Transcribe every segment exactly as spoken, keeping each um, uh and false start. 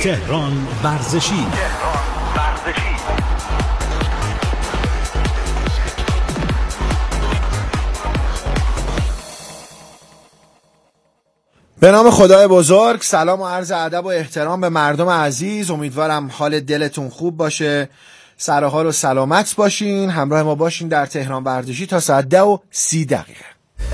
تهران ورزشی. به نام خدای بزرگ، سلام و عرض ادب و احترام به مردم عزیز. امیدوارم حال دلتون خوب باشه، سر حال و سلامت باشین. همراه ما باشین در تهران ورزشی تا ساعت ده و سی دقیقه.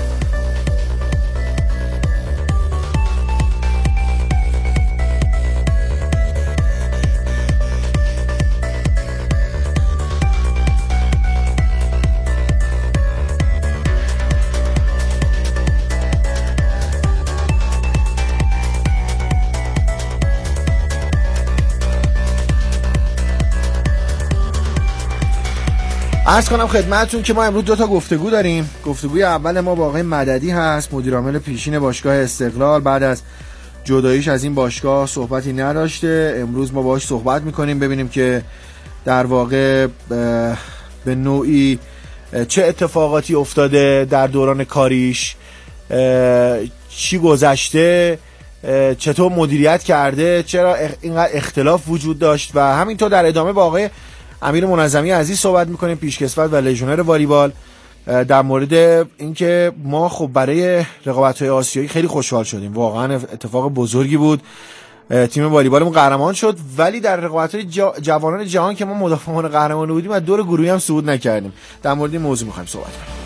عرض کنم خدمتتون که ما امروز دو تا گفتگو داریم. گفتگوی اول ما با آقای مددی هست، مدیر عامل پیشین باشگاه استقلال. بعد از جداییش از این باشگاه صحبتی نداشته. امروز ما باهاش صحبت میکنیم ببینیم که در واقع به نوعی چه اتفاقاتی افتاده در دوران کاریش، چی گذشته، چطور مدیریت کرده، چرا اینقدر اختلاف وجود داشت و همینطور در ادامه با آقای امیر منظمی عزیز صحبت میکنیم، پیشکسوت و لژیونر والیبال، در مورد اینکه ما خب برای رقابت‌های آسیایی خیلی خوشحال شدیم. واقعا اتفاق بزرگی بود، تیم والیبالمون قهرمان شد، ولی در رقابت‌های جوانان جهان که ما مدافعان قهرمان بودیم از دور گروهی هم صعود نکردیم. در مورد این موضوع میخوایم صحبت کنیم.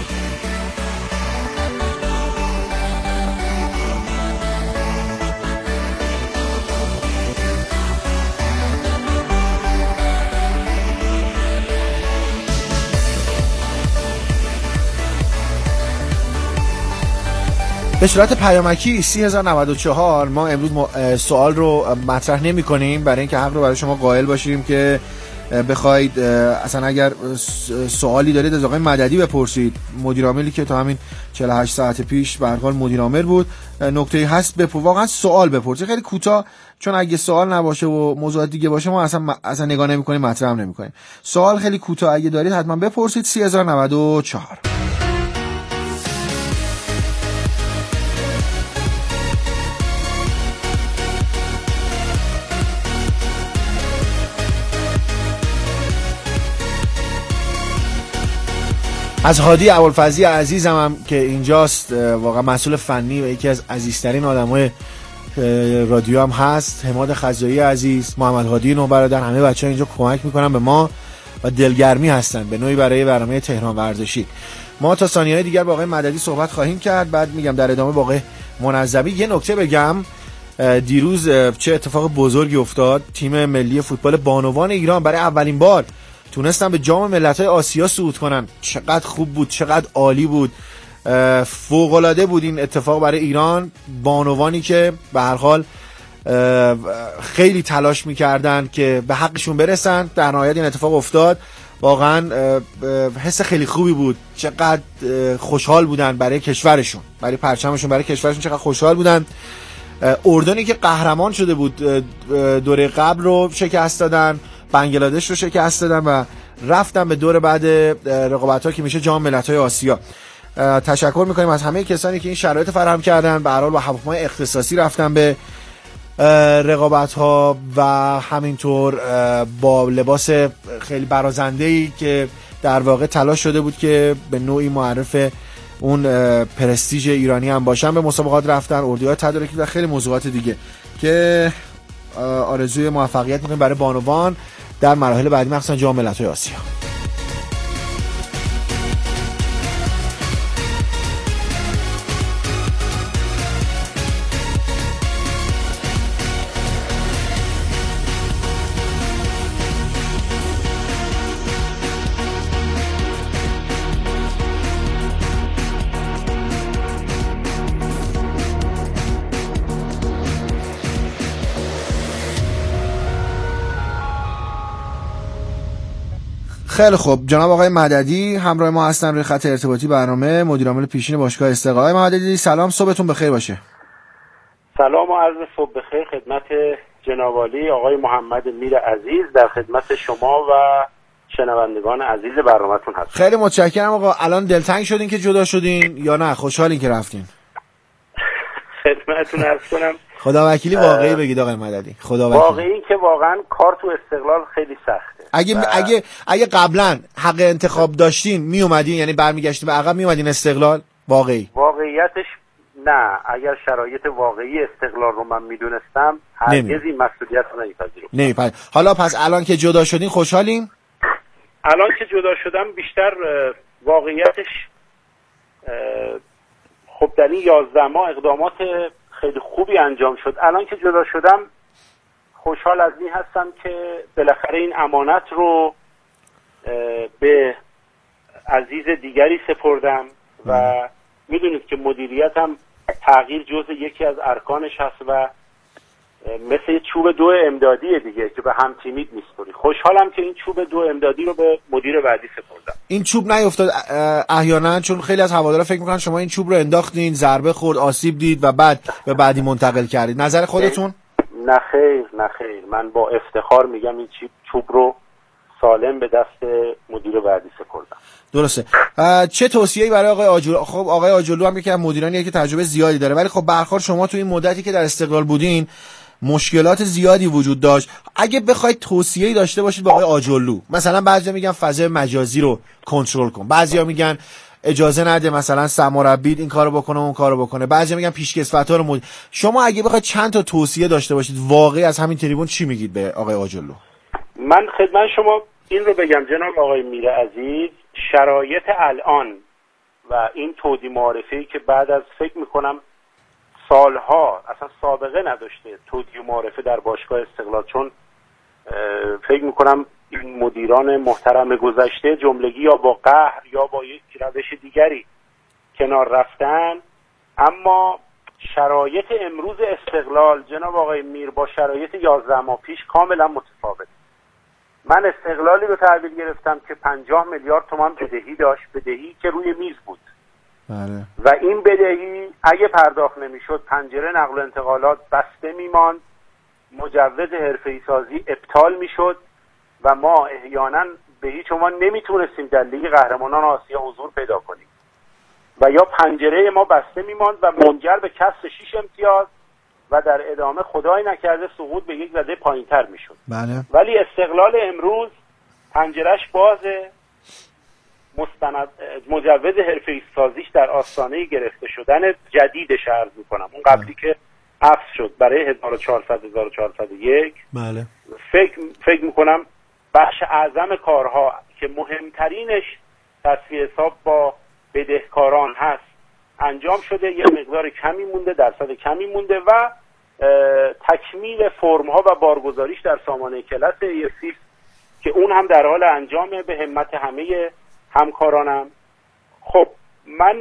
به صورت پیامکی سی هزار و نود و چهار ما امروز سوال رو مطرح نمی کنیم برای اینکه حق رو برای شما قائل باشیم که بخواید اصلا اگر سوالی دارید از آقای مددی بپرسید، مدیر عاملی که تا همین چهل و هشت ساعت پیش به هر حال مدیر عامل بود. نکته‌ای هست بپرسید، واقعا سوال بپرسید، خیلی کوتاه، چون اگه سوال نباشه و موضوعات دیگه باشه ما اصلا اصلا نگاه نمی‌کنیم، مطرح نمی‌کنیم. سوال خیلی کوتاه اگه دارید حتما بپرسید. سی هزار و نود و چهار. از هادی ابوالفضلی عزیزم هم که اینجاست، واقعا مسئول فنی و یکی از عزیزترین آدمای رادیو هم هست، حماد خزایی عزیز، محمد هادی نو برادر، همه بچه‌ها اینجا کمک میکنن به ما و دلگرمی هستن به نوعی برای برنامه تهران ورزشی. ما تا ثانیه‌های دیگر با آقای مددی صحبت خواهیم کرد، بعد میگم در ادامه با آقای منظمی. یه نکته بگم، دیروز چه اتفاق بزرگی افتاد. تیم ملی فوتبال بانوان ایران برای اولین بار تونستن به جام ملت‌های آسیا صعود کنن. چقدر خوب بود، چقدر عالی بود، فوق‌العاده بود این اتفاق برای ایران. بانوانی که به هر حال خیلی تلاش می‌کردن که به حقشون برسن، در نهایت این اتفاق افتاد. واقعا حس خیلی خوبی بود، چقدر خوشحال بودن برای کشورشون، برای پرچمشون، برای کشورشون چقدر خوشحال بودن. اردنی که قهرمان شده بود دوره قبل رو شکست دادن، بنگلادش رو شکست دادن و رفتن به دور بعد رقابت‌ها که میشه جام ملت‌های آسیا. تشکر میکنیم از همه کسانی که این شرایط فراهم کردن. به هر حال با هواپیمای اختصاصی رفتن به رقابت‌ها و همینطور با لباس خیلی برازنده‌ای که در واقع تلاش شده بود که به نوعی معرف اون پرستیژ ایرانی هم باشن، به مسابقات رفتن، اردوگاه تدارکی و خیلی موضوعات دیگه که آرزوی موفقیت میکنیم برای بانوان در مراحل بعدی، مخصوصا جام ملت‌های آسیا. خیلی خوب، جناب آقای مددی همراه ما هستن روی خط ارتباطی برنامه، مدیر عامل پیشین باشگاه استقلال. آقای مددی سلام، صبحتون بخیر باشه. سلام و عرض صبح بخیر خدمت جناب عالی آقای محمد میر عزیز، در خدمت شما و شنوندگان عزیز برنامه‌تون هستم. خیلی متشکرم آقا. الان دلتنگ شدین که جدا شدین یا نه خوشحالین که رفتین؟ خیلی خدمتتون عرض کنم خدا وکیلی واقعی بگید آقای مددی، خدا وکیلی. واقعی که واقعا کار تو استقلال خیلی سخته. اگه و... اگه اگه قبلا حق انتخاب داشتین می اومدین، یعنی برمیگشتین به عقب می اومدین استقلال؟ واقعی واقعیتش نه. اگر شرایط واقعی استقلال رو من میدونستم هرگز این مسئولیت رو نمیپذیرم. نمیپذیرم. حالا پس الان که جدا شدین خوشحالین؟ الان که جدا شدم بیشتر واقعیتش خب در این یازده ماه اقدامات خیلی خوبی انجام شد. الان که جدا شدم خوشحال از این هستم که بالاخره این امانت رو به عزیز دیگری سپردم و میدونید که مدیریتم تغییر جزء یکی از ارکانش هست و مثل چوب دو امدادی دیگه که به هم تیمید میسپری. خوشحالم که این چوب دو امدادی رو به مدیر بعدی سپردم. این چوب نیفتاد احیانا؟ چون خیلی از هوادارا فکر میکنن شما این چوب رو انداختین، ضربه خورد، آسیب دید و بعد به بعدی منتقل کردید. نظر خودتون؟ نه خیر، نه خیر. من با افتخار میگم این چوب رو سالم به دست مدیر بعدی سپردم. درسته. چه توصیه‌ای برای آقای آجلو؟ خب آقای آجلو هم یکی از مدیرانیه که تجربه زیادی داره، ولی خب برخورد شما تو این مدتی که در استقلال بودین مشکلات زیادی وجود داشت. اگه بخواید توصیه‌ای داشته باشید به آقای آجلو، مثلا بعضیا میگن فضای مجازی رو کنترل کن، بعضیا میگن اجازه نده مثلا سرمربی این کارو بکنه اون کارو بکنه، بعضیا میگن پیشکسوت‌ها رو مد... شما اگه بخواید چند تا توصیه داشته باشید واقعی از همین تریبون چی میگید به آقای آجلو؟ من خدمت شما این رو بگم جناب آقای میر عزیز، شرایط الان و این توضیح معارفه‌ای که بعد از فکر میکنم سالها اصلا سابقه نداشته توضیح معارفه در باشگاه استقلال، چون فکر میکنم این مدیران محترم گذشته جملگی یا با قهر یا با یک روش دیگری کنار رفتن، اما شرایط امروز استقلال جناب آقای میر با شرایط یازده ماه پیش کاملا متفاوت. من استقلالی رو تحویل گرفتم که پنجاه میلیارد تومان بدهی داشت، بدهی که روی میز بود. بله. و این بدهی اگه پرداخت نمیشد پنجره نقل و انتقالات بسته میماند، مجوز حرفه‌ای سازی ابطال میشد و ما احیانا به هیچ عنوان نمیتونستیم در لیگ قهرمانان آسیا حضور پیدا کنیم و یا پنجره ما بسته میماند و منجر به کسر شش امتیاز و در ادامه خدای نکرده سقوط به یک رده پایینتر میشد. بله. ولی استقلال امروز پنجرهش بازه، مستند مجوز حرفه‌ای سازیش در آستانه گرفته شدن جدیدش عرض میکنم، اون قبلی که حذف شد برای هزار و چهارصد هزار و چهارصد و یک. بله. فکر فکر میکنم بخش اعظم کارها که مهمترینش تصفیه حساب با بدهکاران هست انجام شده، یه مقدار کمی مونده، درصد کمی مونده و تکمیل فرم‌ها و بارگذاریش در سامانه کلاس ایفسی که اون هم در حال انجامه به همت همه همکارانم. خب من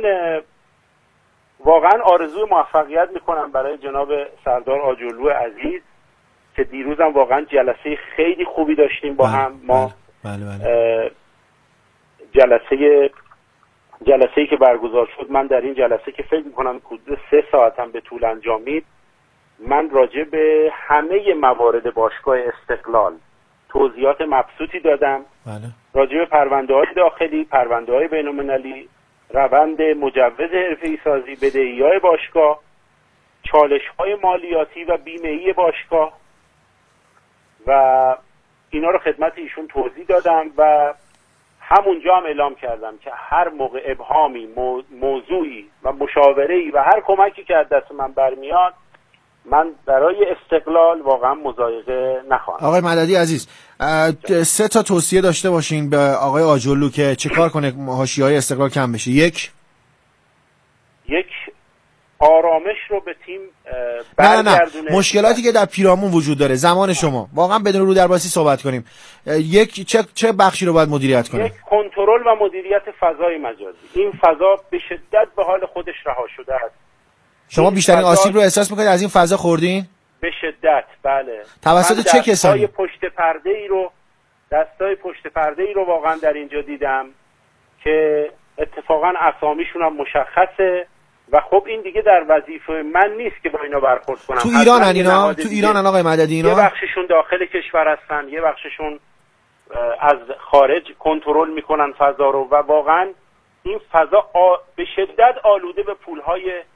واقعا آرزوی موفقیت میکنم برای جناب سردار آجلو عزیز که دیروزم واقعا جلسه خیلی خوبی داشتیم با هم. ما بله بله. جلسه جلسه‌ای که برگزار شد، من در این جلسه که فکر میکنم حدود سه ساعت هم به طول انجامید، من راجع به همه موارد باشگاه استقلال توضیحات مبسوطی دادم. بله. راجع به پرونده‌های داخلی، پرونده‌های بین‌المللی، روند مجوز حرفه‌ای سازی، بدهی‌های باشگاه، چالش‌های مالیاتی و بیمه‌ای باشگاه و اینا رو خدمت ایشون توضیح دادم و همونجا هم اعلام کردم که هر موقع ابهامی، موضوعی و مشاوره‌ای و هر کمکی که از دست من برمیاد من برای استقلال واقعا مضایقه نخواهم. آقای مددی عزیز، سه تا توصیه داشته باشین به آقای آجلو که چه کار کنه حاشیه‌های استقلال کم بشه. یک یک آرامش رو به تیم برگردونه. نه نه نه مشکلاتی که در پیرامون وجود داره، زمان شما واقعا بدون رو درباسی صحبت کنیم. یک چه چه بخشی رو باید مدیریت کنه؟ یک کنترل و مدیریت فضای مجازی. این فضا به شدت به حال خودش رها شده است. شما بیشترین آسیب رو احساس میکنید از این فضا خوردین؟ به شدت بله. توسط چه کسانی؟ دستای پشت پرده ای رو دستای پشت پرده ای رو واقعا در اینجا دیدم که اتفاقا اسامیشون هم مشخصه و خب این دیگه در وظیفه من نیست که با اینا برخورد کنم. تو ایران ان اینا؟ تو ایران ان آقای مددی اینا؟ یه بخششون داخل کشور هستن، یه بخششون از خارج کنترل میکنن فضا رو و واقعا این فضا آ... به شدت آلوده به پولهای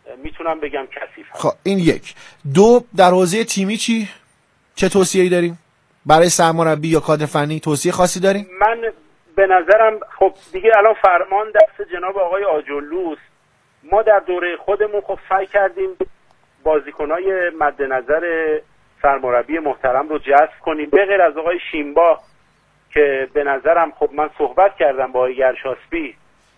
میتونم بگم کثیف هست. خب این یک. دو، در حوزه تیمی چی؟ چه توصیه‌ای داریم برای سرمربی یا کادر فنی؟ توصیه خاصی داریم؟ من به نظرم خب دیگه الان فرمان دست جناب آقای آجرلوست. ما در دوره خودمون خب سعی کردیم بازیکنای مد نظر سرمربی محترم رو جذب کنیم، به غیر از آقای شیمبا که به نظرم خب من صحبت کردم با آقای گرشاسبی،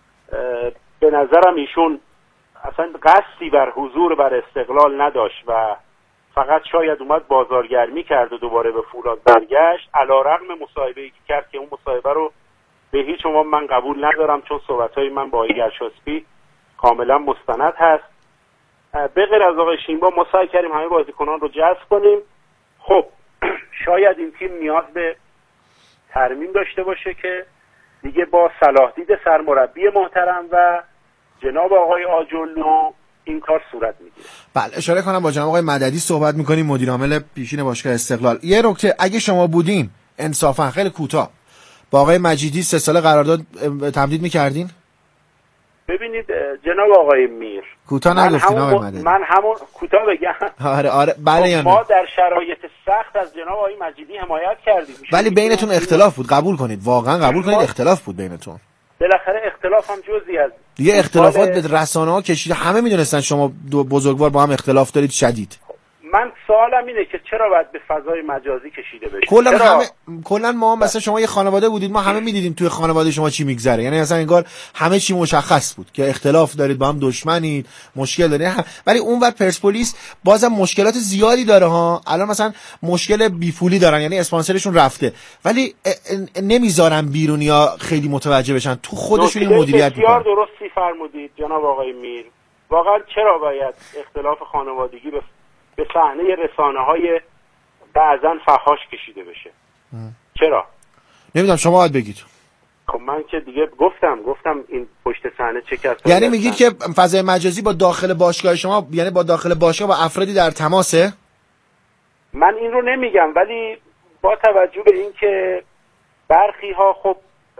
به نظرم ایشون اصلا قصدی بر حضور بر استقلال نداشت و فقط شاید اومد بازارگرمی کرد و دوباره به فولاد برگشت، علیرغم مصاحبه‌ای که کرد که اون مصاحبه رو به هیچ عنوان من قبول ندارم، چون صحبت‌های من با آقای گرشاسبی کاملا مستند هست. به غیر از آقای شیمبا ما سعی کردیم همه بازیکنان رو جذب کنیم. خب شاید این تیم نیاز به ترمیم داشته باشه که دیگه با صلاح دید سرمربی محترم و جناب آقای آجرلو این کار صورت میگیره. بله، اشاره کنم با جناب آقای مددی صحبت میکنیم، مدیر عامل پیشین باشگاه استقلال. یه نکته، اگه شما بودین انصافا خیلی کوتاه با آقای مجیدی سه ساله قرارداد تمدید میکردین؟ ببینید جناب آقای میر، کوتاه نگفتین آقای مددی. من همون کوتاه بگم. آره آره بله یا نه؟ ما در شرایط سخت از جناب آقای مجیدی حمایت کردیم، ولی بینتون اختلاف بود، قبول کنید، واقعا قبول کنید اختلاف بود بینتون. بالاخره اختلاف هم جزئی از دیگه اختلافات به رسانه‌ها کشیده، همه میدونستن شما دو بزرگوار با هم اختلاف دارید شدید. من سوالم اینه که چرا باید به فضای مجازی کشیده بشه؟ کلا همه کلا ما هم مثلا شما یه خانواده بودید، ما همه میدیدیم توی خانواده شما چی میگذره، یعنی مثلا انگار همه چی مشخص بود که اختلاف دارید، با هم دشمنید، مشکل دارید. ولی اونور پرسپولیس بازم مشکلات زیادی داره ها. الان مثلا مشکل بیپولی دارن، یعنی اسپانسرشون رفته، ولی نمیذارن بیرونیا خیلی متوجه بشن، تو خودشون این مدیریت میکنن. بسیار درستی فرمودید جناب آقای میر. واقعا چرا باید اختلاف خانوادگی به به صحنه رسانه‌های بعضن فحاش کشیده بشه؟ ام. چرا؟ نمیدونم، شما باید بگید. خب من که دیگه گفتم گفتم این پشت صحنه چه کسایی، یعنی میگید که فضای مجازی با داخل باشگاه شما، یعنی با داخل باشگاه با افرادی در تماسه؟ من این رو نمیگم، ولی با توجه به این که برخی ها خب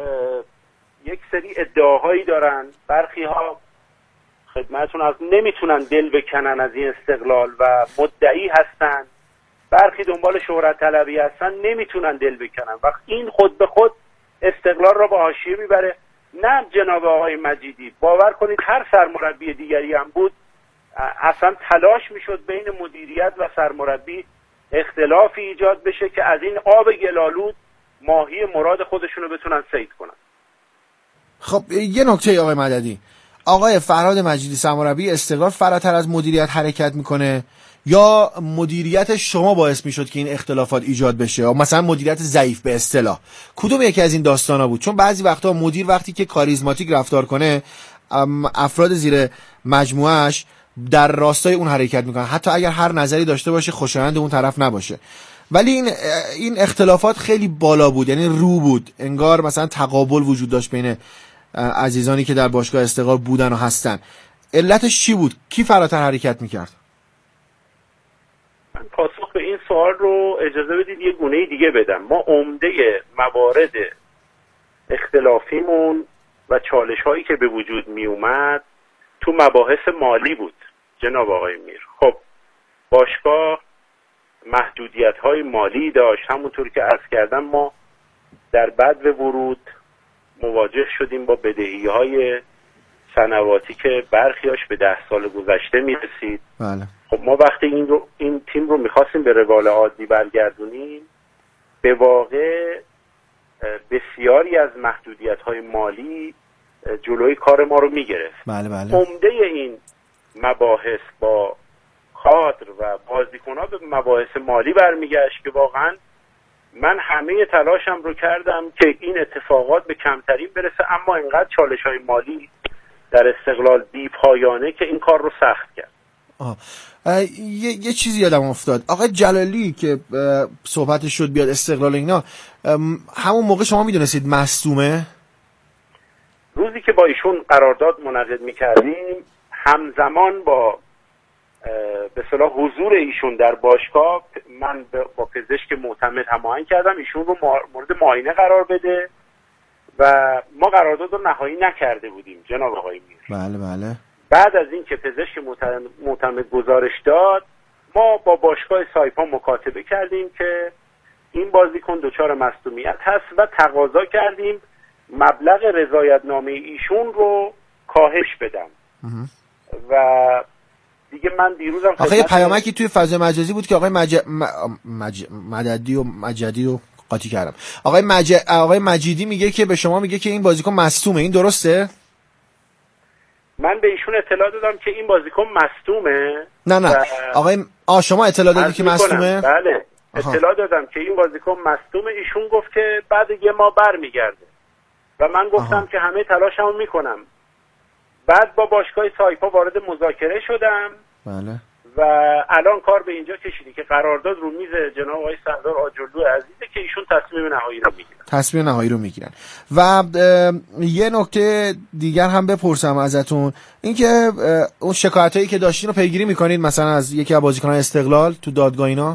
یک سری ادعاهایی دارن، برخی ها خدمتون از نمیتونن دل بکنن از این استقلال و مدعی هستن، برخی دنبال شهرت طلبی هستن نمیتونن دل بکنن و این خود به خود استقلال را به حاشیه میبره. نه جناب آقای مجیدی، باور کنید هر سرمربی دیگری هم بود اصلا تلاش میشد بین مدیریت و سرمربی اختلافی ایجاد بشه که از این آب گلالود ماهی مراد خودشونو بتونن صید کنن. خب یه نکته آقای مددی، آقای فرهاد مجیدی سرمربی استقلال فراتر از مدیریت حرکت میکنه یا مدیریت شما باعث میشد که این اختلافات ایجاد بشه، یا مثلا مدیریت ضعیف به اصطلاح؟ کدوم یکی از این داستانا بود؟ چون بعضی وقتا مدیر وقتی که کاریزماتیک رفتار کنه، افراد زیر مجموعهش در راستای اون حرکت میکنن، حتی اگر هر نظری داشته باشه خوشایند اون طرف نباشه. ولی این این اختلافات خیلی بالا بود، یعنی رو بود، انگار مثلا تقابل وجود داشت بین عزیزانی که در باشگاه استقلال بودن و هستن. علتش چی بود؟ کی فراتر حرکت میکرد؟ من پاسخ به این سوال رو اجازه بدید یه گونه دیگه بدم. ما عمده موارد اختلافیمون و چالش هایی که به وجود می اومد تو مباحث مالی بود جناب آقای میر. خب باشگاه محدودیت های مالی داشت، همونطور که عرض کردم ما در بدو ورود مواجه شدیم با بدهی های سنواتی که برخیاش به ده سال گذشته میرسید. بله. خب ما وقتی این رو این تیم رو میخواستیم به روال عادی برگردونیم، به واقع بسیاری از محدودیت های مالی جلوی کار ما رو میگرفت. بله بله. عمده این مباحث با کادر و بازیکن‌ها به مباحث مالی برمیگشت که واقعا من همه تلاشم رو کردم که این اتفاقات به کمترین برسه، اما اینقدر چالش‌های مالی در استقلال بی پایانه که این کار رو سخت کرد. آه. یه،, یه چیزی یادم افتاد، آقای جلالی که صحبتش شد بیاد استقلال اینا، همون موقع شما میدونستید مصدومه؟ روزی که با ایشون قرارداد منعقد میکردیم همزمان با به اصطلاح حضور ایشون در باشگاه من با پزشک معتمد هماهنگ کردم ایشون رو مورد معاینه قرار بده و ما قرارداد رو نهایی نکرده بودیم جناب آقای میر. بله بله. بعد از این که پزشک معتمد گزارش داد، ما با باشگاه سایپا مکاتبه کردیم که این بازیکن دچار مصدومیت هست و تقاضا کردیم مبلغ رضایتنامه ایشون رو کاهش بدم. و دیگه من دیروزم آخه یه پیامکی توی فضای مجازی بود که آقای مج... مج... مددی و مجدی رو قاطی کردم. آقای مج... آقای مجیدی میگه که به شما میگه که این بازیکن مصدومه، این درسته؟ من به ایشون اطلاع دادم که این بازیکن مصدومه. نه نه و... آقای آ شما اطلاع دادی که مصدومه؟ بله اطلاع دادم که این بازیکن مصدومه. ایشون گفت که بعد یه ماه برمیگرده و من گفتم آها. که همه تلاشمو میکنم. بعد با باشگاه سایپا وارد مذاکره شدم. بله. و الان کار به اینجا کشیدی که قرارداد رو میز جناب آقای سردار آجرلو عزیزه که ایشون تصمیم نهایی رو میگیرن. تصمیم نهایی رو میگیرن. و یه نکته دیگر هم بپرسم ازتون، اینکه اون شکایتایی که داشتین رو پیگیری میکنید مثلا از یکی از بازیکنان استقلال تو دادگاه اینا؟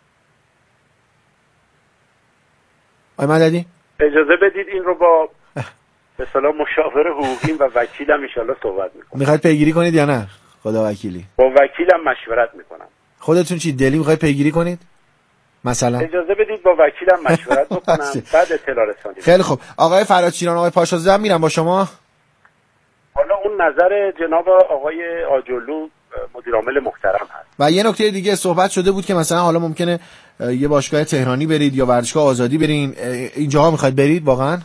آقای مددی اجازه بدید این رو با به اصطلاح مشاور حقوقی و وکیلم ان شاءالله صحبت میکنم. میخواید پیگیری کنید یا نه؟ خدا وکیلی. با وکیلم مشورت میکنم. خودتون چی دلی میخواید پیگیری کنید؟ مثلا اجازه بدید با وکیلم مشورت بکنم بعد اطلاع رسانی. خیلی خوب. آقای فرادشیران، آقای پاشازده میرم با شما. حالا اون نظر جناب آقای آجرلو مدیر عامل محترم هست. و یه نکته دیگه صحبت شده بود که مثلا حالا ممکنه یه باشگاه تهرانی برید یا ورزشگاه آزادی برین، اینجاها میخواید برید واقعا؟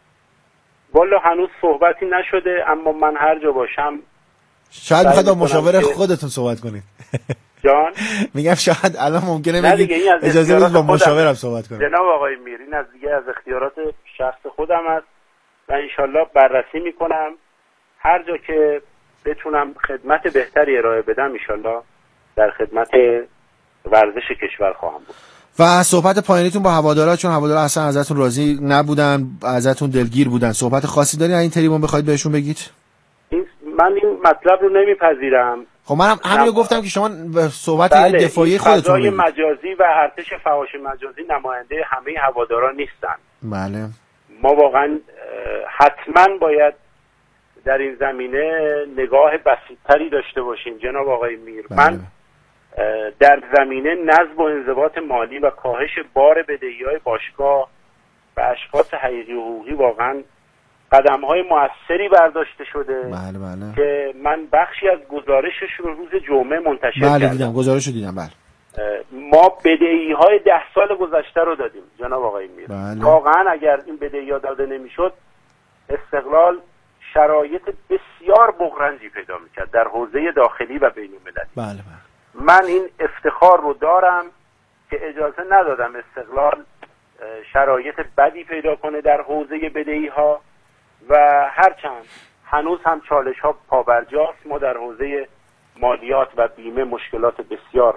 والا هنوز صحبتی نشده، اما من هر جا باشم شاید میخواد با مشاور خودتون صحبت کنید. جان میگم شاید الان ممکنه بگید اجازه بدید با مشاورم صحبت کنم. جناب آقای میر، این از دیگه از اختیارات شخص خودم است و انشالله بررسی میکنم. هر جا که بتونم خدمت بهتری ارائه بدم انشالله در خدمت ورزش کشور خواهم بود. و صحبت پایانیتون با هوادارا، چون هوادارا اصلا ازتون راضی نبودن، ازتون دلگیر بودن، صحبت خاصی دارین این تریبون بخواید بهشون بگید؟ این من این مطلب رو نمیپذیرم. خب منم همین گفتم که شما صحبت بله دفاعی خودتون بگید. مجازی و ارتش فحاش مجازی نماینده همه هوادارا نیستن. بله. ما واقعا حتما باید در این زمینه نگاه بسیط‌تری داشته باشیم جناب آقای میر. بله. من در زمینه نظم و انضباط مالی و کاهش بار بدهی‌های باشگاه و اشخاص حقیقی و حقوقی واقعا قدم‌های موثری برداشته شده. بله بله. که من بخشی از گزارشش رو روز جمعه منتشر بله کردم. بله دیدم، گزارش رو دیدم. بله. ما بدهی‌های ده سال گذشته رو دادیم جناب آقای میر. بله. واقعا اگر این بدهی‌ها داده نمی‌شد استقلال شرایط بسیار بغرنجی پیدا می‌کرد در حوزه داخلی و بین‌المللی. بله بله. من این افتخار رو دارم که اجازه ندادم استقلال شرایط بدی پیدا کنه در حوزه بدهی‌ها و هرچند هنوز هم چالش‌ها پابرجاست. ما در حوزه مالیات و بیمه مشکلات بسیار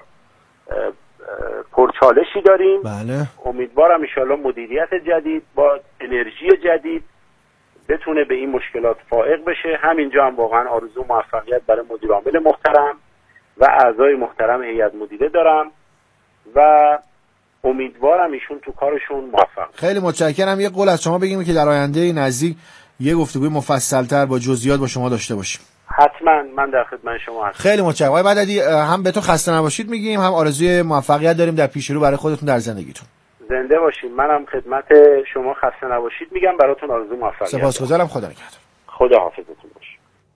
پرچالشی داریم. بله. امیدوارم ان شاءالله مدیریت جدید با انرژی جدید بتونه به این مشکلات فائق بشه. همینجا هم واقعا آرزو موفقیت برای مدیر عامل محترم و اعضای محترم هیئت مدیره دارم و امیدوارم ایشون تو کارشون موفق. خیلی متشکرم. یه قول از شما بگیم که در آینده نزدیک یه گفتگوی مفصل‌تر با جزئیات با شما داشته باشیم. حتما، من در خدمت شما هستم. خیلی متشکرم. آقای مددی، هم بهتون خسته نباشید میگیم، هم آرزوی موفقیت داریم در پیش رو برای خودتون در زندگیتون. زنده باشین. منم خدمت شما خسته نباشید میگم، براتون آرزو موفقیت. سپاسگزارم. خدا نگهدار. خدا حافظتون باشه.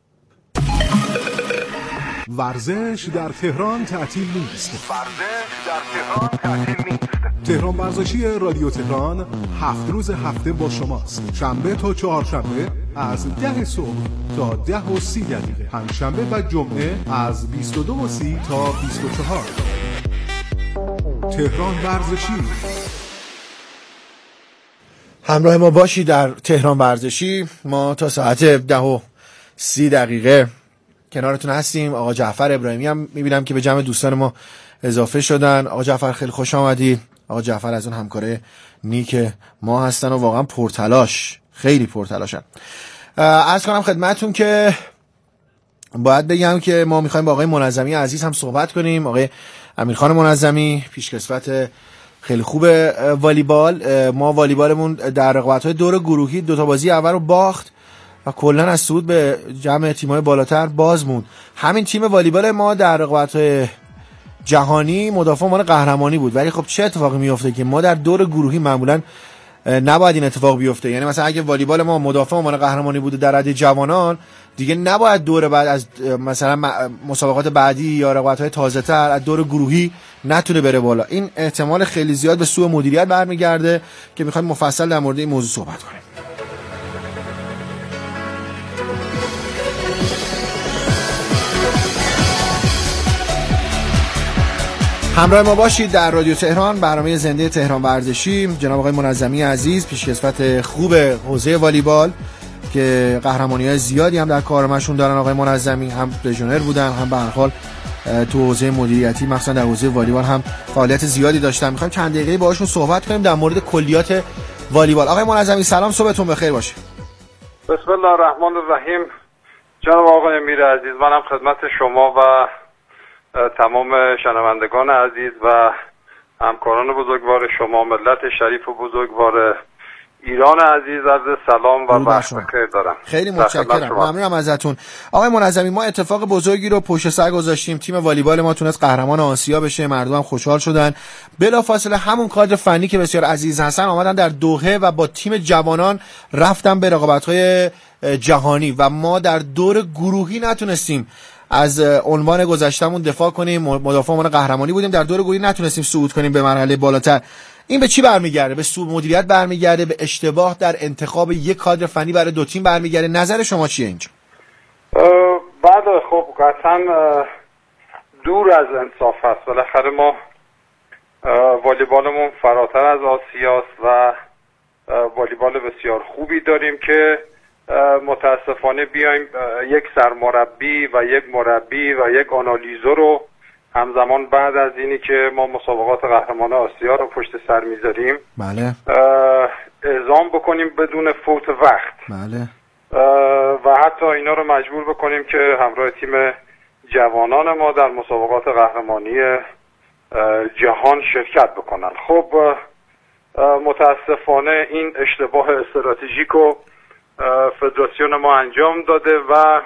ورزش در تهران تعطیل نیست. ورزش در تهران تعطیل نیست. تهران ورزشی رادیو تهران هفت روز هفته با شماست. شنبه تا چهارشنبه از ده صبح تا ده و سی دقیقه. پنجشنبه و جمعه از بیست و دو و سی تا بیست و چهار. تهران ورزشی. همراه ما باشی در تهران ورزشی. ما تا ساعت ده و سی دقیقه کنارتون هستیم. آقا جعفر ابراهیمی هم میبینم که به جمع دوستان ما اضافه شدن. آقا جعفر خیلی خوش آمدید. آقا جعفر از اون همکاره نیک ما هستن و واقعا پرتلاش، خیلی پرتلاشن. عرض کنم خدمتون که باید بگم که ما میخوایم با آقای منظمی عزیز هم صحبت کنیم. آقای امیرخان منظمی پیشکسوت خیلی خوب والیبال. ما والیبالمون در رقابت‌های دور گروهی دو تا بازی اول رو باخت و کلا از صعود به جمع تیم‌های بالاتر باز موند. همین تیم والیبال ما در رقابت‌های جهانی مدافع عنوان قهرمانی بود، ولی خب چه اتفاقی میفته که ما در دور گروهی معمولاً نباید این اتفاق بیفته. یعنی مثلا اگه والیبال ما مدافع عنوان قهرمانی بوده در رده جوانان، دیگه نباید دور بعد از مثلا مسابقات بعدی یا رقابت‌های تازه‌تر از دور گروهی نتونه بره بالا. این احتمال خیلی زیاد به سوء مدیریت برمیگرده که می‌خوایم مفصل در مورد این موضوع صحبت کنیم. همراه ما باشید در رادیو تهران، برنامه زنده تهران ورزشی. جناب آقای منظمی عزیز، پیشکسوت خوب حوزه والیبال که قهرمانی‌های زیادی هم در کارمشون دارن. آقای منظمی هم لژیونر بودن، هم به هر حال تو حوزه مدیریتی مخصوصا در حوزه والیبال هم فعالیت زیادی داشتن. می‌خوایم چند دقیقه باهاشون صحبت کنیم در مورد کلیات والیبال. آقای منظمی سلام، صبحتون بخیر باشه. بسم الله الرحمن الرحیم. جناب آقای امیر عزیز، منم خدمت شما و تمام شنوندگان عزیز و همکاران بزرگوار شما، ملت شریف و بزرگوار ایران عزیز، عرض سلام و وقت بخیر دارم. خیلی متشکرم، ممنونم ازتون. آقای منظمی، ما اتفاق بزرگی رو پشت سر گذاشتیم. تیم والیبال ما تونست قهرمان آسیا بشه، مردم خوشحال شدن. بلافاصله همون کادر فنی که بسیار عزیز هستن آمدن در دوحه و با تیم جوانان رفتن به رقابت‌های جهانی و ما در دور گروهی نتونستیم از عنوان گذشتمون دفاع کنیم. مدافع عنوان قهرمانی بودیم، در دور گروهی نتونستیم صعود کنیم به مرحله بالاتر. این به چی برمیگرده؟ به سوء مدیریت برمیگرده، به اشتباه در انتخاب یک کادر فنی برای دو تیم برمیگرده. نظر شما چیه اینجا؟ بله، خب قطعا دور از انصاف هست. بالاخره ما والیبالمون فراتر از آسیاست و والیبال بسیار خوبی داریم که متاسفانه بیایم یک سرمربی و یک مربی و یک آنالیزور رو همزمان بعد از اینی که ما مسابقات قهرمان آسیا رو پشت سر میذاریم بله اعزام بکنیم بدون فوت وقت. بله و حتی اینا رو مجبور بکنیم که همراه تیم جوانان ما در مسابقات قهرمانی جهان شرکت بکنن. خب متاسفانه این اشتباه استراتژیک رو فدراسیون ما انجام داده و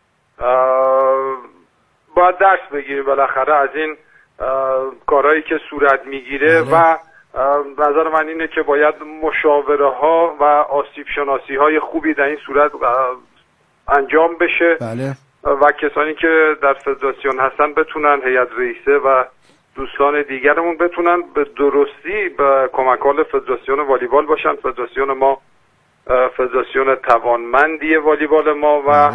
باید درس بگیریم بالاخره از این کارهایی که صورت میگیره و نظر من اینه که باید مشاوره ها و آسیب شناسی های خوبی در این صورت انجام بشه. بله. و کسانی که در فدراسیون هستن بتونن، هیئت رئیسه و دوستان دیگرمون بتونن به درستی به کمک‌حال فدراسیون والیبال باشن. فدراسیون ما فدراسیون توانمندی والیبال ما و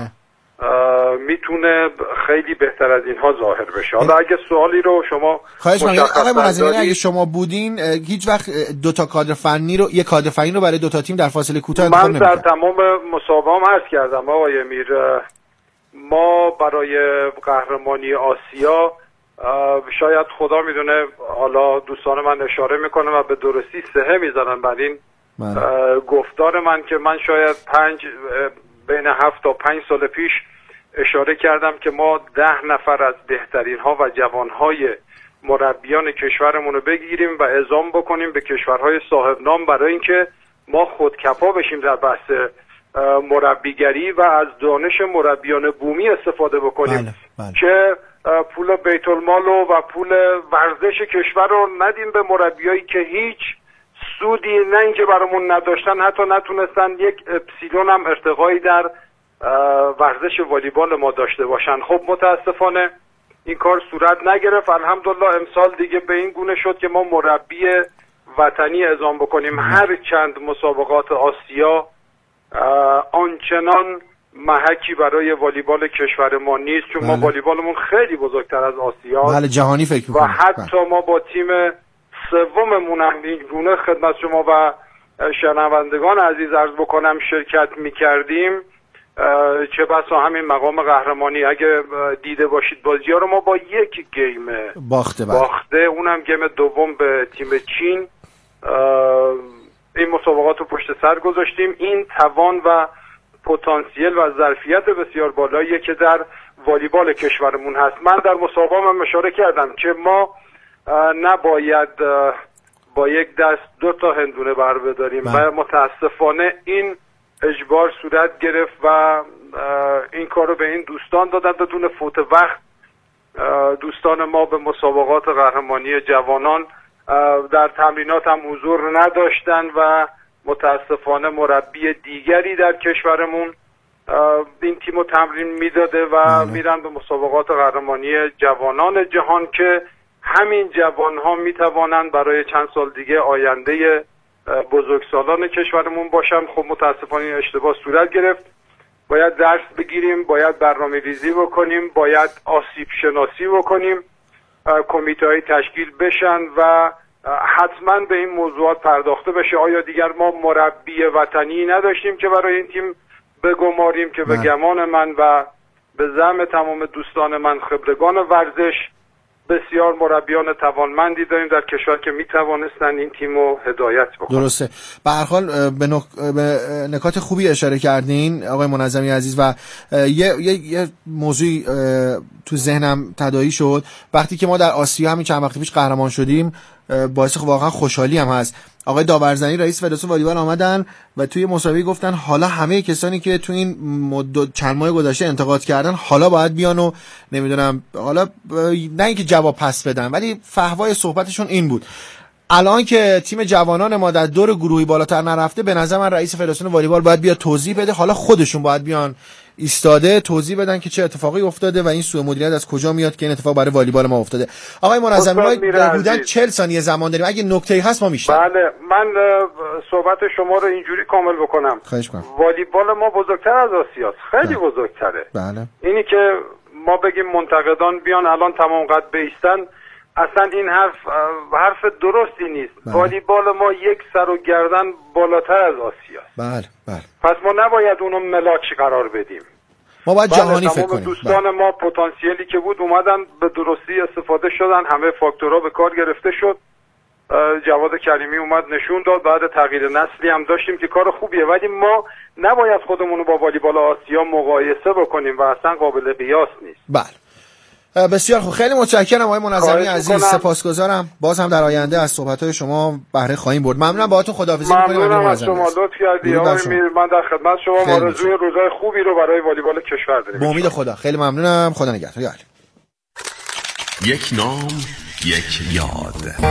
میتونه خیلی بهتر از اینها ظاهر بشه. حالا اگه سوالی رو شما خواهش می‌کنم آقای منظمی، اگه شما بودین هیچ وقت دو تا کادر فنی رو یک کادر فنی رو برای دو تا تیم در فاصله کوتاه انتخاب نمی‌کنید؟ من در تمام مسابقه‌ام عرض کردم آقای امیر، ما برای قهرمانی آسیا شاید خدا میدونه، حالا دوستان من اشاره میکنه و به درستی سهه میزنن بر این گفتار من که من شاید پنج بین هفت تا پنج سال پیش اشاره کردم که ما ده نفر از بهترین ها و جوان های مربیان کشورمون رو بگیریم و اعزام بکنیم به کشورهای صاحب نام برای اینکه ما خودکفا بشیم در بحث مربیگری و از دانش مربیان بومی استفاده بکنیم. بله، بله. که پول بیت المال و پول ورزش کشور رو ندیم به مربیایی که هیچ سودی نه اینکه برامون نداشتن، حتی نتونستن یک اپسیلون هم ارتقایی در ورزش والیبال ما داشته باشن. خب متاسفانه این کار صورت نگرفت. الحمدلله امسال دیگه به این گونه شد که ما مربی وطنی اعزام بکنیم. هر چند مسابقات آسیا آنچنان محکی برای والیبال کشور ما نیست، چون بله. ما والیبالمون خیلی بزرگتر از آسیا بله جهانی فکر و حتی بله. ما با تیم سوممون هم این گونه خدمت شما و شنوندگان عزیز عرض بکنم شرکت میکردیم، چه بسا همین مقام قهرمانی اگه دیده باشید بازی ها رو ما با یک گیم باخته بله. باخته اونم گیم دوم به تیم چین این مسابقات رو پشت سر گذاشتیم. این توان و پتانسیل و ظرفیت بسیار بالاییه که در والیبال کشورمون هست. من در مسابقه هم اشاره کردم که ما نباید با یک دست دو تا هندونه بر بداریم و متاسفانه این اجبار صورت گرفت و این کار رو به این دوستان دادن. بدون فوت وقت دوستان ما به مسابقات قهرمانی جوانان در تمرینات هم حضور نداشتن و متاسفانه مربی دیگری در کشورمون این تیم رو تمرین میداده و میرن به مسابقات قهرمانی جوانان جهان که همین جوان ها میتوانند برای چند سال دیگه آینده بزرگسالان کشورمون باشن. خب متاسفانه این اشتباه صورت گرفت. باید درس بگیریم، باید برنامه ریزی بکنیم، باید آسیب شناسی بکنیم، کمیته های تشکیل بشن و حتما به این موضوعات پرداخته بشه. آیا دیگر ما مربی وطنی نداشتیم که برای این تیم بگماریم که به گمان من و به زعم تمام دوستان من خبرگان ورزش بسیار مربیان توانمندی داریم در کشور که میتوانستن این تیم رو هدایت بکنن. درسته. به هر حال به, نک... به نکات خوبی اشاره کردین آقای منظمی عزیز و یه, یه... یه موضوعی تو ذهنم تداعی شد. وقتی که ما در آسیا همین چند وقت پیش قهرمان شدیم باعث واقعا خوشحالی هم هست. آقای داورزنی رئیس فدراسیون والیبال آمدن و توی مسابقه گفتن حالا همه کسانی که تو این مدت چند ماه گذشته انتقاد کردن حالا باید بیان و نمیدونم حالا نه اینکه جواب پس بدن ولی فحوای صحبتشون این بود. الان که تیم جوانان ما در دور گروهی بالاتر نرفته به نظر من رئیس فدراسیون والیبال باید بیاد توضیح بده. حالا خودشون باید بیان ایستاده توضیح بدن که چه اتفاقی افتاده و این سوء مدیریت از کجا میاد که این اتفاق برای والیبال ما افتاده. آقای منظمی ما حدوداً چهل ثانیه زمان داریم، اگه نکته‌ای هست ما میشنویم. بله من صحبت شما رو اینجوری کامل بکنم. خواهش می‌کنم. والیبال ما بزرگتر از آسیاست، خیلی بله. بزرگتره. بله. اینی که ما بگیم منتقدان بیان الان تمام قد بیستن، اصلا این حرف حرف درستی نیست. بله. والیبال ما یک سر و گردن بالاتر از آسیاست. بله بله. پس ما نباید اونو ملاک قرار بدیم. ما باید جهانی فکر کنیم. دوستان بله. ما پتانسیلی که بود اومدن به درستی استفاده شدن، همه فاکتورها به کار گرفته شد. جواد کریمی اومد نشون داد، بعد تغییر نسلی هم داشتیم که کار خوبیه، ولی ما نباید خودمون رو با والیبال آسیا مقایسه بکنیم و اصلا قابل قیاس نیست. بله. بسیار خوب، خیلی متشکرم آقای منظمی عزیز، سپاسگزارم. باز هم در آینده از صحبت‌های شما بهره خواهیم برد. ممنونم، باهاتون خداحافظی می‌کنیم. ممنونم از شما، لطف کردید آقای میر. من در خدمت شما، آرزوی روزای خوبی رو برای والیبال کشور داریم. به امید خدا. خیلی ممنونم، خدا نگهدار. یک نام، یک یاد.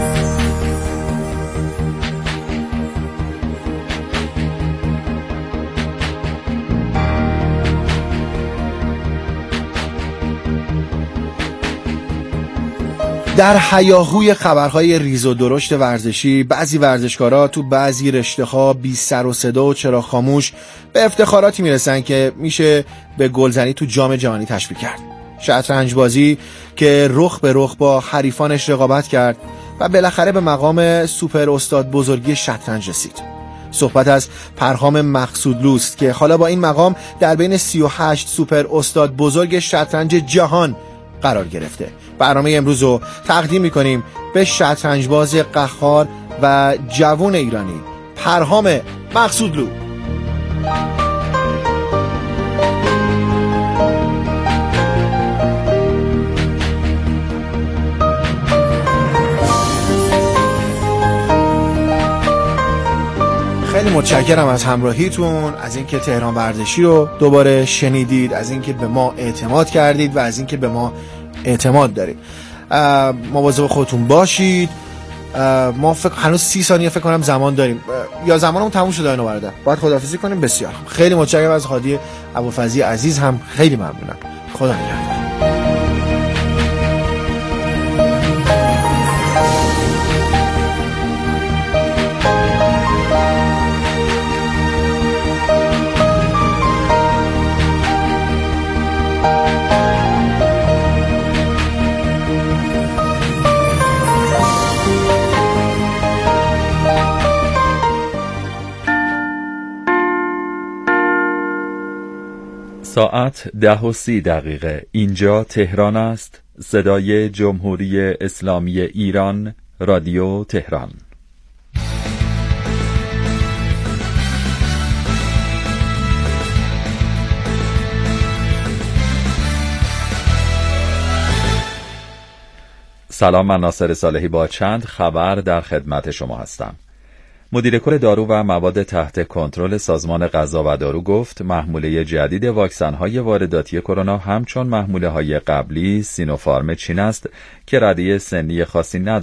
در هیاهوی خبرهای ریز و درشت ورزشی، بعضی ورزشکارا تو بعضی رشته‌ها بی سر و صدا و چرا خاموش به افتخاراتی میرسن که میشه به گلزنی تو جام جهانی تشبیه کرد. شطرنج بازی که رخ به رخ با حریفانش رقابت کرد و بالاخره به مقام سوپر استاد بزرگی شطرنج رسید. صحبت از پرهام مقصودلوست که حالا با این مقام در بین سی و هشت سوپر استاد بزرگ شطرنج جهان قرار گرفته. برنامه امروز رو تقدیم می‌کنیم به شطرنجباز قهار و جوان ایرانی پرهام مقصودلو. خیلی متشکرم از همراهیتون، از اینکه تهران ورزشی رو دوباره شنیدید، از اینکه به ما اعتماد کردید و از اینکه به ما اعتماد دارید. مواظب خودتون باشید. ما فکر هنوز سی ثانیه فکر کنم زمان داریم یا زمانمون تموم شده اینو برادر. باید خداحافظی کنیم. بسیار خیلی متشکرم از هادی ابوالفضلی عزیز، هم خیلی ممنونم. خدا نگهدار. ساعت ده و سی دقیقه. اینجا تهران است. صدای جمهوری اسلامی ایران، رادیو تهران. سلام، من ناصر صالحی با چند خبر در خدمت شما هستم. مدیر کل دارو و مواد تحت کنترل سازمان غذا و دارو گفت محموله جدید واکسن‌های وارداتی کرونا همچون محموله‌های قبلی سینوفارم چین است که رده سنی خاصی ندارد.